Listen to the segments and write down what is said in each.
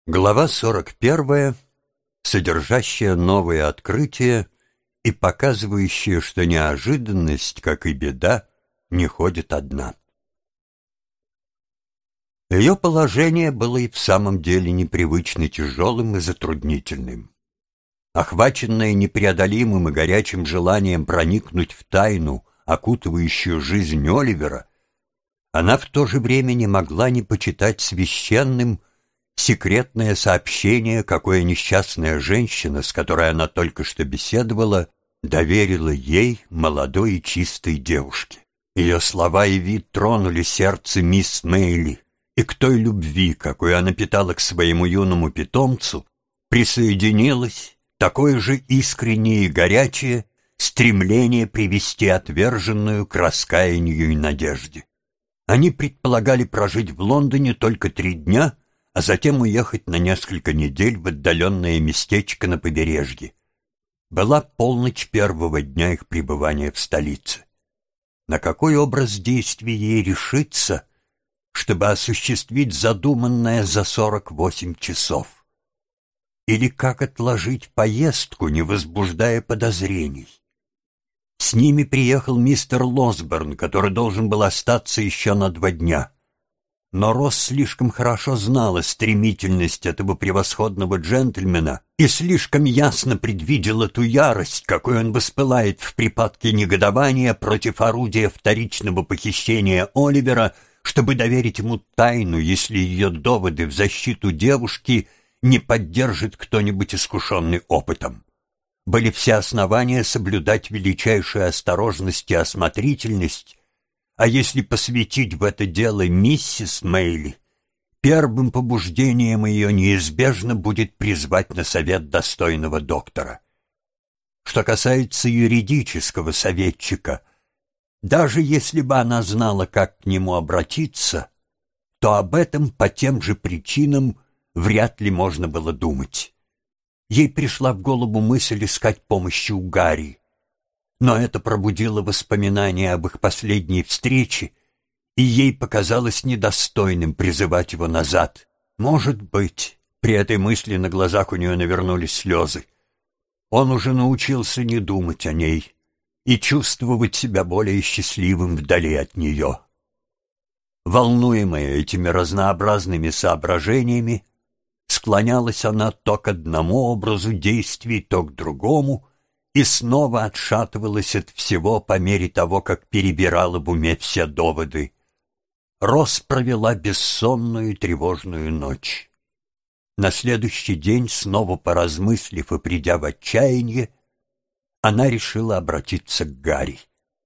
Глава 41, содержащая новые открытия и показывающая, что неожиданность, как и беда, не ходит одна. Ее положение было и в самом деле непривычно тяжелым и затруднительным. Охваченная непреодолимым и горячим желанием проникнуть в тайну, окутывающую жизнь Оливера, она в то же время не могла не почитать священным секретное сообщение, какое несчастная женщина, с которой она только что беседовала, доверила ей, молодой и чистой девушке. Ее слова и вид тронули сердце мисс Мейли, и к той любви, какую она питала к своему юному питомцу, присоединилось такое же искреннее и горячее стремление привести отверженную к раскаянию и надежде. Они предполагали прожить в Лондоне только 3 дня, а затем уехать на несколько недель в отдаленное местечко на побережье. Была полночь первого дня их пребывания в столице. На какой образ действий ей решиться, чтобы осуществить задуманное за 48 часов? Или как отложить поездку, не возбуждая подозрений? С ними приехал мистер Лосборн, который должен был остаться еще на 2 дня. Но Росс слишком хорошо знала стремительность этого превосходного джентльмена и слишком ясно предвидела ту ярость, какой он воспылает в припадке негодования против орудия вторичного похищения Оливера, чтобы доверить ему тайну, если ее доводы в защиту девушки не поддержит кто-нибудь искушенный опытом. Были все основания соблюдать величайшую осторожность и осмотрительность, а если посвятить в это дело миссис Мейли, первым побуждением ее неизбежно будет призвать на совет достойного доктора. Что касается юридического советчика, даже если бы она знала, как к нему обратиться, то об этом по тем же причинам вряд ли можно было думать. Ей пришла в голову мысль искать помощи у Гарри, но это пробудило воспоминания об их последней встрече, и ей показалось недостойным призывать его назад. Может быть, при этой мысли на глазах у нее навернулись слезы. Он уже научился не думать о ней и чувствовать себя более счастливым вдали от нее. Волнуемая этими разнообразными соображениями, склонялась она то к одному образу действий, то к другому, и снова отшатывалась от всего по мере того, как перебирала в уме все доводы. Росс провела бессонную и тревожную ночь. На следующий день, снова поразмыслив и придя в отчаяние, она решила обратиться к Гарри.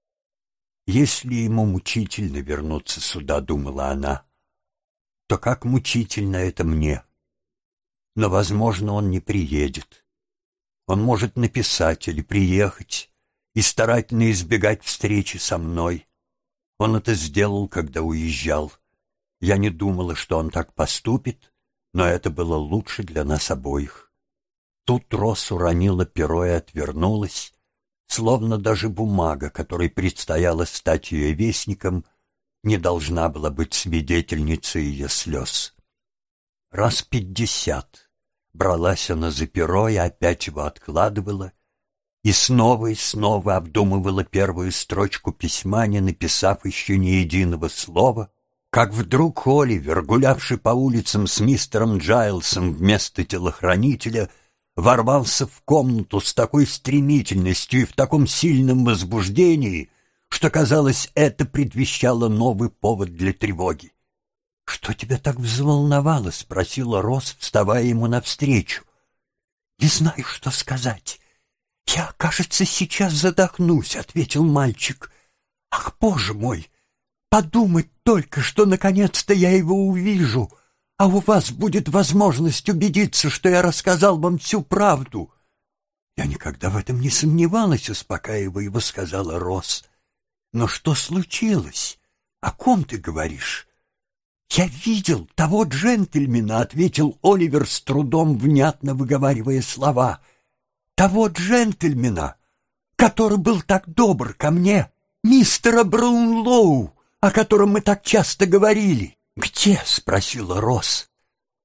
«Если ему мучительно вернуться сюда, — думала она, — то как мучительно это мне. Но, возможно, он не приедет. Он может написать или приехать и старательно избегать встречи со мной. Он это сделал, когда уезжал. Я не думала, что он так поступит, но это было лучше для нас обоих». Тут Росс уронила перо и отвернулась, словно даже бумага, которой предстояло стать ее вестником, не должна была быть свидетельницей ее слез. Раз 50 бралась она за перо и опять его откладывала, и снова обдумывала первую строчку письма, не написав еще ни единого слова, как вдруг Оливер, гулявший по улицам с мистером Джайлсом вместо телохранителя, ворвался в комнату с такой стремительностью и в таком сильном возбуждении, что, казалось, это предвещало новый повод для тревоги. «Что тебя так взволновало?» — спросила Росс, вставая ему навстречу. «Не знаю, что сказать. Я, кажется, сейчас задохнусь», — ответил мальчик. «Ах, Боже мой! Подумать только, что наконец-то я его увижу, а у вас будет возможность убедиться, что я рассказал вам всю правду». «Я никогда в этом не сомневалась», — успокаивая его, сказала Росс. «Но что случилось? О ком ты говоришь?» «Я видел того джентльмена», — ответил Оливер, с трудом внятно выговаривая слова. «Того джентльмена, который был так добр ко мне, мистера Браунлоу, о котором мы так часто говорили». «Где?» — спросила Росс.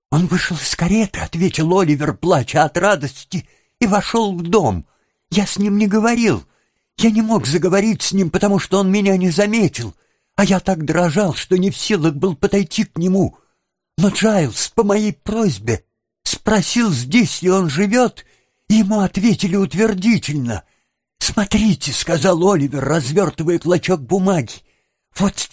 «Он вышел из кареты», — ответил Оливер, плача от радости, и вошел в дом. «Я с ним не говорил. Я не мог заговорить с ним, потому что он меня не заметил, а я так дрожал, что не в силах был подойти к нему. Но Джайлс по моей просьбе спросил, здесь ли он живет, и ему ответили утвердительно. «Смотрите», — сказал Оливер, развертывая клочок бумаги, — «вот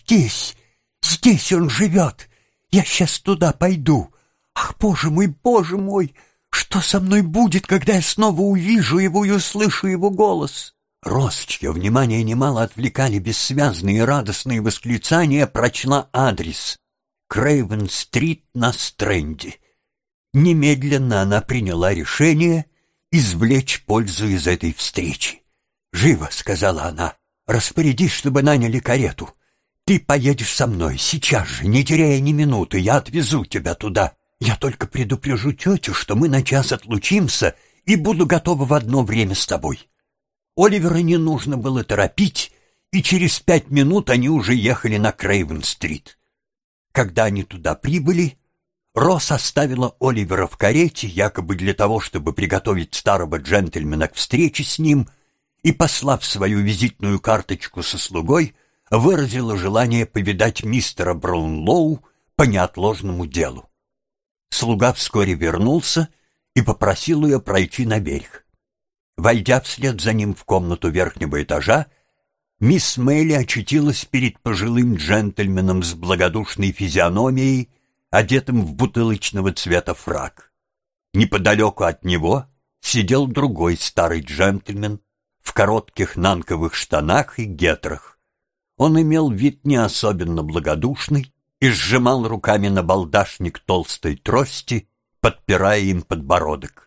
здесь он живет. Я сейчас туда пойду. Ах, боже мой, что со мной будет, когда я снова увижу его и услышу его голос?» Росс, чье внимание немало отвлекали бессвязные и радостные восклицания, прочла адрес — Крейвен-стрит на Стрэнде. Немедленно она приняла решение извлечь пользу из этой встречи. «Живо», — сказала она, — «распорядись, чтобы наняли карету. Ты поедешь со мной сейчас же, не теряя ни минуты, я отвезу тебя туда. Я только предупрежу тетю, что мы на час отлучимся, и буду готова в одно время с тобой». Оливера не нужно было торопить, и через 5 минут они уже ехали на Крейвен-стрит. Когда они туда прибыли, Росс оставила Оливера в карете, якобы для того, чтобы приготовить старого джентльмена к встрече с ним, и, послав свою визитную карточку со слугой, выразила желание повидать мистера Браунлоу по неотложному делу. Слуга вскоре вернулся и попросил ее пройти на берег. Войдя вслед за ним в комнату верхнего этажа, мисс Мэйли очутилась перед пожилым джентльменом с благодушной физиономией, одетым в бутылочного цвета фрак. Неподалеку от него сидел другой старый джентльмен в коротких нанковых штанах и гетрах. Он имел вид не особенно благодушный и сжимал руками набалдашник толстой трости, подпирая им подбородок.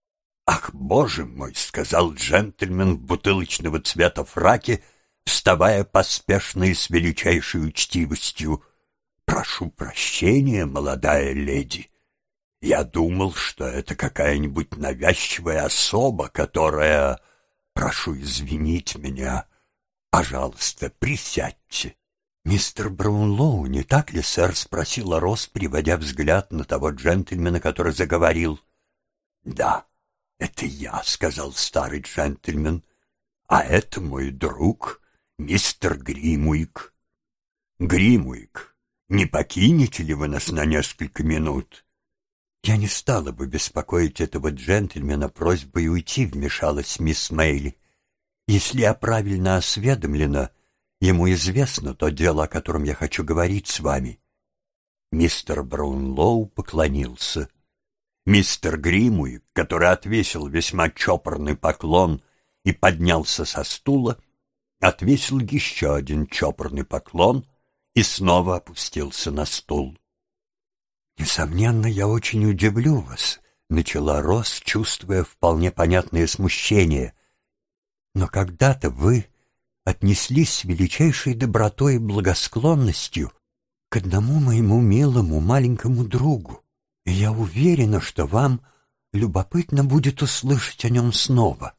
«Ах, боже мой!» — сказал джентльмен в бутылочного цвета фраке, вставая поспешно и с величайшей учтивостью. «Прошу прощения, молодая леди. Я думал, что это какая-нибудь навязчивая особа, которая... Прошу извинить меня. Пожалуйста, присядьте». «Мистер Браунлоу, не так ли, сэр?» — спросила Росс, приводя взгляд на того джентльмена, который заговорил. «Да, это я», — сказал старый джентльмен. «А это мой друг, мистер Гримуик». «Гримуик, не покинете ли вы нас на несколько минут?» «Я не стала бы беспокоить этого джентльмена просьбой уйти», — вмешалась мисс Мэйли. «Если я правильно осведомлена, ему известно то дело, о котором я хочу говорить с вами». Мистер Браунлоу поклонился. Мистер Гримуик, который отвесил весьма чопорный поклон и поднялся со стула, отвесил еще один чопорный поклон и снова опустился на стул. «Несомненно, я очень удивлю вас», — начала Росс, чувствуя вполне понятное смущение. «Но когда-то вы отнеслись с величайшей добротой и благосклонностью к одному моему милому маленькому другу, и я уверена, что вам любопытно будет услышать о нем снова».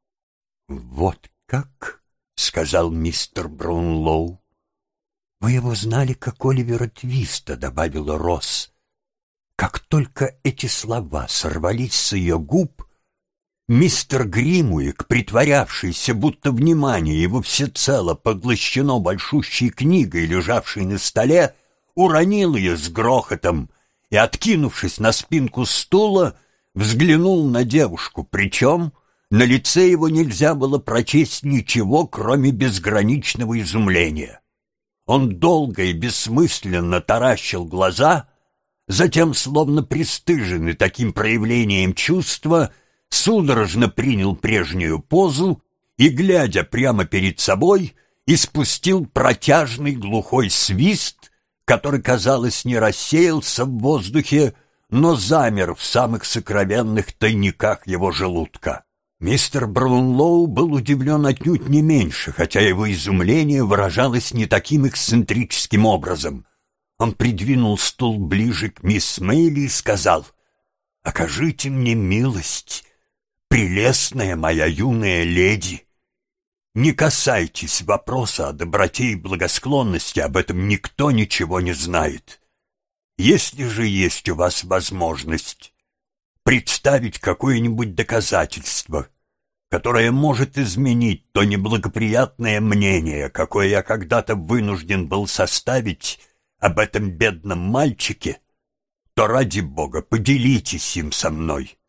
«Вот как?» — сказал мистер Браунлоу. «Вы его знали как Оливера Твиста», — добавила Росс. Как только эти слова сорвались с ее губ, мистер Гримуик, притворявшийся, будто внимание его всецело поглощено большущей книгой, лежавшей на столе, уронил ее с грохотом и, откинувшись на спинку стула, взглянул на девушку, причем на лице его нельзя было прочесть ничего, кроме безграничного изумления. Он долго и бессмысленно таращил глаза, затем, словно пристыженный таким проявлением чувства, судорожно принял прежнюю позу и, глядя прямо перед собой, испустил протяжный глухой свист, который, казалось, не рассеялся в воздухе, но замер в самых сокровенных тайниках его желудка. Мистер Браунлоу был удивлен отнюдь не меньше, хотя его изумление выражалось не таким эксцентрическим образом. Он придвинул стул ближе к мисс Мэйли и сказал: «Окажите мне милость, прелестная моя юная леди. Не касайтесь вопроса о доброте и благосклонности, об этом никто ничего не знает. Если же есть у вас возможность представить какое-нибудь доказательство, которое может изменить то неблагоприятное мнение, какое я когда-то вынужден был составить об этом бедном мальчике, то ради Бога поделитесь им со мной.